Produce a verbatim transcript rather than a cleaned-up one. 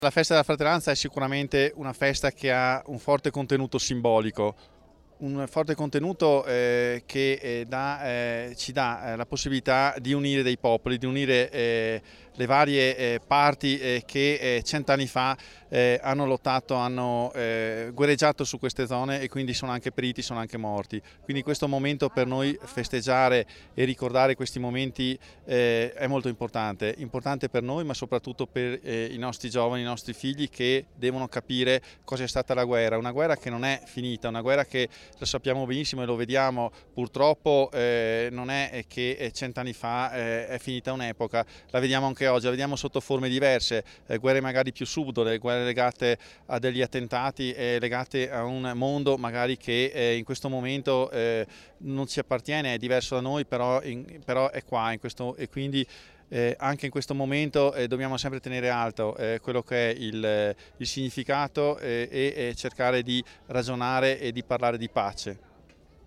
La festa della fratellanza è sicuramente una festa che ha un forte contenuto simbolico, un forte contenuto eh, che eh, dà, eh, ci dà eh, la possibilità di unire dei popoli, di unire eh, le varie eh, parti eh, che eh, cent'anni fa eh, hanno lottato, hanno eh, guerreggiato su queste zone e quindi sono anche periti, sono anche morti. Quindi questo momento per noi festeggiare e ricordare questi momenti eh, è molto importante, importante per noi ma soprattutto per eh, i nostri giovani, i nostri figli che devono capire cosa è stata la guerra, una guerra che non è finita, una guerra che lo sappiamo benissimo e lo vediamo purtroppo eh, non è che cent'anni fa eh, è finita un'epoca, la vediamo anche oggi, la vediamo sotto forme diverse, eh, guerre magari più subdole, guerre legate a degli attentati e legate a un mondo magari che eh, in questo momento eh, non ci appartiene, è diverso da noi, però, in, però è qua in questo, e quindi Eh, anche in questo momento eh, dobbiamo sempre tenere alto eh, quello che è il, il significato eh, e, e cercare di ragionare e di parlare di pace.